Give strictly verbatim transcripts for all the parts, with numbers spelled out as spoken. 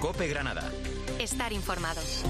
COPE Granada. Estar informados.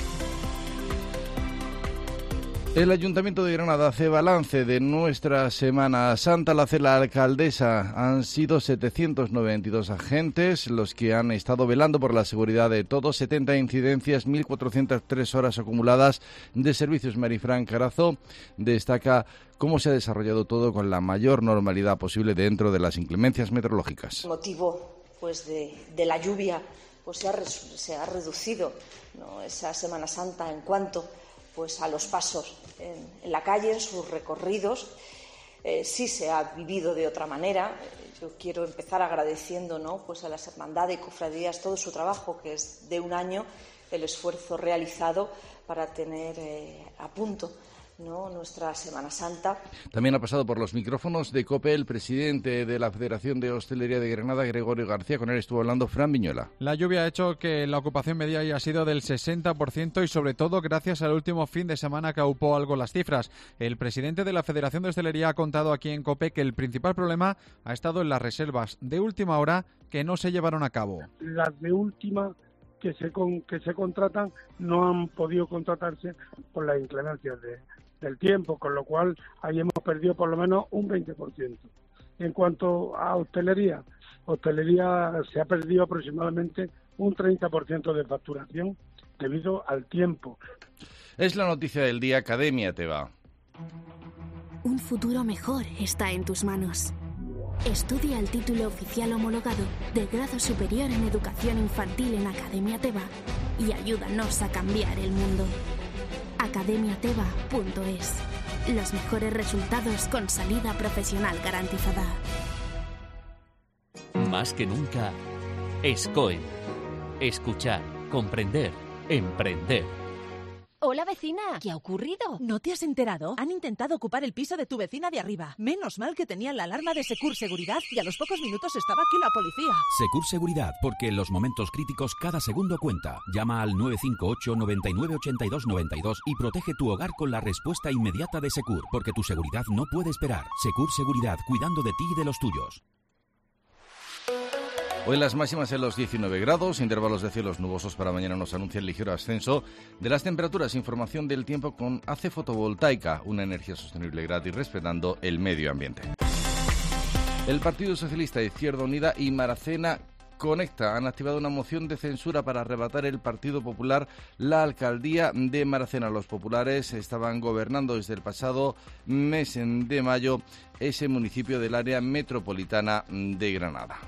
El Ayuntamiento de Granada hace balance de nuestra Semana Santa. Lo hace la alcaldesa. Han sido setecientos noventa y dos agentes los que han estado velando por la seguridad de todos. setenta incidencias, mil cuatrocientas tres horas acumuladas de servicios. Marifran Carazo destaca cómo se ha desarrollado todo con la mayor normalidad posible dentro de las inclemencias meteorológicas. El motivo pues, de, de la lluvia pues, se, ha, se ha reducido, ¿no?, esa Semana Santa en cuanto pues a los pasos en, en la calle, en sus recorridos. Eh, sí se ha vivido de otra manera. Yo quiero empezar agradeciendo, ¿no?, pues a las hermandades y cofradías todo su trabajo, que es de un año, el esfuerzo realizado para tener eh, a punto, ¿no?, nuestra Semana Santa. También ha pasado por los micrófonos de COPE el presidente de la Federación de Hostelería de Granada, Gregorio García. Con él estuvo hablando Fran Viñola. La lluvia ha hecho que la ocupación media haya sido del sesenta por ciento y sobre todo gracias al último fin de semana que aupó algo las cifras. El presidente de la Federación de Hostelería ha contado aquí en COPE que el principal problema ha estado en las reservas de última hora que no se llevaron a cabo. Las de última que se con, que se contratan no han podido contratarse por las inclemencias de del tiempo, con lo cual ahí hemos perdido por lo menos un veinte por ciento. En cuanto a hostelería, hostelería se ha perdido aproximadamente un treinta por ciento de facturación debido al tiempo. Es la noticia del día. Academia Teva. Un futuro mejor está en tus manos. Estudia el título oficial homologado de grado superior en educación infantil en Academia Teva y ayúdanos a cambiar el mundo. academia teva punto es. Los mejores resultados con salida profesional garantizada. Más que nunca, SCOEM. Escuchar, comprender, emprender. Hola, vecina. ¿Qué ha ocurrido? ¿No te has enterado? Han intentado ocupar el piso de tu vecina de arriba. Menos mal que tenían la alarma de Secur Seguridad y a los pocos minutos estaba aquí la policía. Secur Seguridad, porque en los momentos críticos cada segundo cuenta. Llama al nueve cinco ocho, noventa y nueve, ochenta y dos, noventa y dos y protege tu hogar con la respuesta inmediata de Secur, porque tu seguridad no puede esperar. Secur Seguridad, cuidando de ti y de los tuyos. Hoy las máximas en los diecinueve grados, intervalos de cielos nubosos. Para mañana nos anuncia el ligero ascenso de las temperaturas. Información del tiempo con A C E Fotovoltaica, una energía sostenible gratis respetando el medio ambiente. El Partido Socialista, Izquierda Unida y Maracena Conecta han activado una moción de censura para arrebatar el Partido Popular la alcaldía de Maracena. Los populares estaban gobernando desde el pasado mes de mayo ese municipio del área metropolitana de Granada.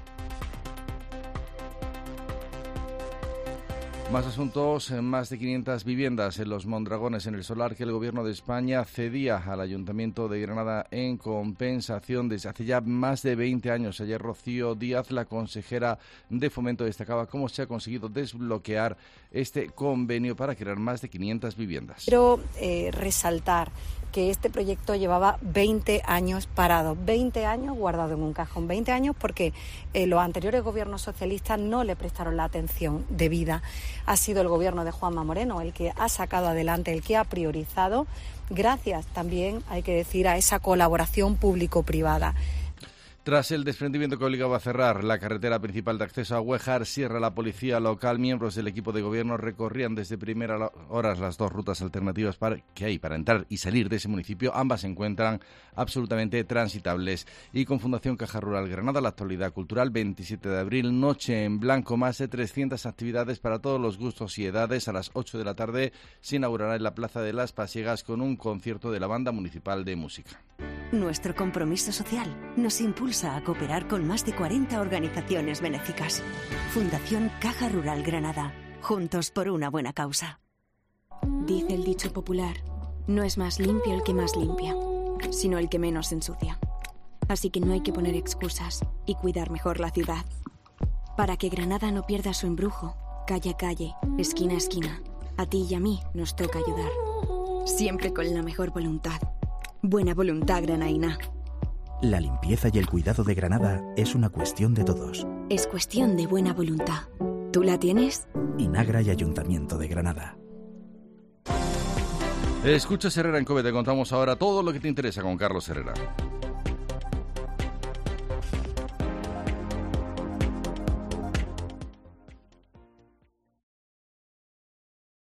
Más asuntos, más de quinientas viviendas en Los Mondragones, en el solar que el Gobierno de España cedía al Ayuntamiento de Granada en compensación desde hace ya más de veinte años. Ayer Rocío Díaz, la consejera de Fomento, destacaba cómo se ha conseguido desbloquear este convenio para crear más de quinientas viviendas. Quiero eh, resaltar que este proyecto llevaba veinte años parado, veinte años guardado en un cajón, veinte años porque eh, los anteriores gobiernos socialistas no le prestaron la atención debida. Ha sido el gobierno de Juanma Moreno el que ha sacado adelante, el que ha priorizado, gracias también, hay que decir, a esa colaboración público-privada. Tras el desprendimiento que obligaba a cerrar la carretera principal de acceso a Huejar, Sierra, la policía local, miembros del equipo de gobierno recorrían desde primeras horas las dos rutas alternativas para, que hay para entrar y salir de ese municipio. Ambas se encuentran absolutamente transitables. Y con Fundación Caja Rural Granada, la actualidad cultural, veintisiete de abril, Noche en Blanco, más de trescientas actividades para todos los gustos y edades. A las ocho de la tarde se inaugurará en la Plaza de las Pasiegas con un concierto de la Banda Municipal de Música. Nuestro compromiso social nos impulsa a cooperar con más de cuarenta organizaciones benéficas. Fundación Caja Rural Granada. Juntos por una buena causa. Dice el dicho popular, no es más limpio el que más limpia, sino el que menos ensucia. Así que no hay que poner excusas y cuidar mejor la ciudad. Para que Granada no pierda su embrujo, calle a calle, esquina a esquina, a ti y a mí nos toca ayudar. Siempre con la mejor voluntad. Buena voluntad granaína. La limpieza y el cuidado de Granada es una cuestión de todos. Es cuestión de buena voluntad. ¿Tú la tienes? Inagra y Ayuntamiento de Granada. Escuchas Herrera en COPE, te contamos ahora todo lo que te interesa con Carlos Herrera.